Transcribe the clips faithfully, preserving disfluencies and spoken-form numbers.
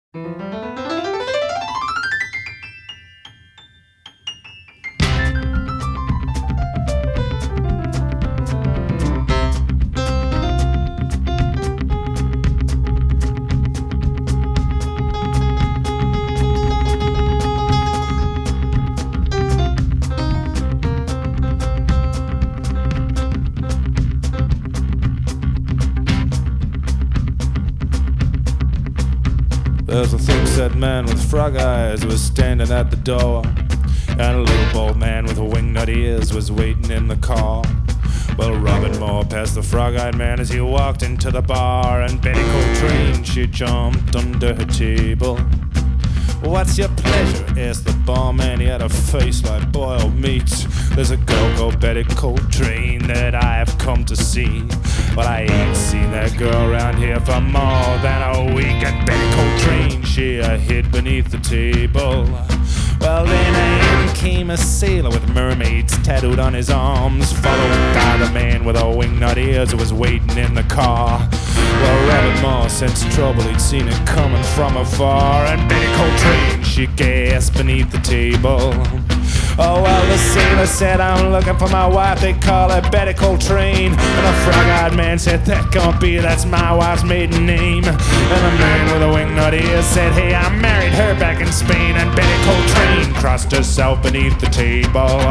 There's a thick-set man with frog eyes was standing at the door, and a little bald man with wingnut ears was waiting in the car. Well, Robin Moore passed the frog-eyed man as he walked into the bar, and Betty Coltrane, she jumped under her table. "What's your pleasure?" asked the barman. He had a face like boiled meat. "There's a girl called Betty Coltrane that I have come to see, but I ain't seen that girl around here for more than a week." And Betty Coltrane, she uh, hid beneath the table. Well, then in came a sailor with mermaids tattooed on his arms, followed by the man with a wingnut ears who was waiting in the car. Well, Robin Moore sensed trouble, he'd seen it coming from afar, and Betty Coltrane, she gasped beneath the table. Oh, well, the sailor said, "I'm looking for my wife, they call her Betty Coltrane." And the frog-eyed man said, "That can't be, that's my wife's maiden name." And the man with the wingnut ears said, "Hey, I married her back in Spain." And Betty Coltrane crossed herself beneath the table.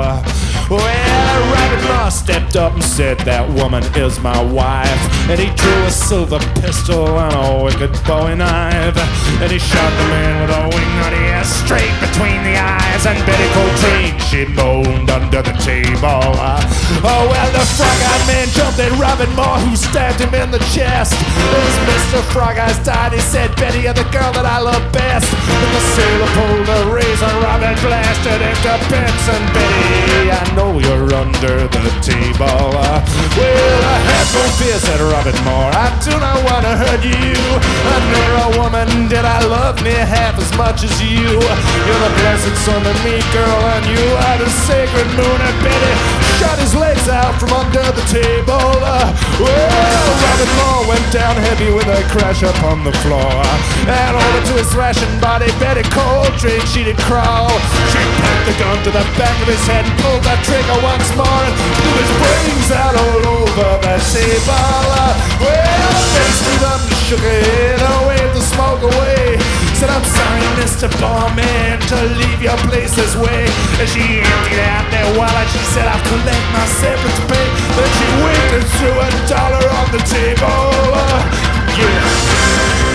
Well, Robin Moore stepped up and said, "That woman is my wife." And he drew a silver pistol and a wicked bowie knife, and he shot the man with a wingnut ear straight between the eyes. And Betty Coltrane, she moaned under the table. Oh, well, the frog-eyed man jumped at Robin Moore, who stabbed him in the chest. As Mister Frog Eyes died, he said, "Betty, you're the girl that I love best." And the sailor pulled a razor, Robin blasted into bits. And Betty, I know you're under the table. Well, I have no fear, said Robin Moore, "I do not want to hurt you. I'm never a woman did I love near half as much as you. You're the blessed son of me, girl, and you are the sacred moon." And Betty shot his legs out from under the table. Uh, well, Robin Moore went down heavy with a crash upon the floor, and over to his thrashing body, Betty Coltrane, she did crawl. She put the gun to the back of his head and pulled that trigger once more, and blew his brains out all over that table. Uh, well, Betty stood up and shook her head and waved the smoke away. Said, "I'm sorry, Mister Barman, to leave your place this way." And she emptied out their wallet. She said, "I'll collect my severance pay." Then she winked and threw a dollar on the table. Uh, yeah.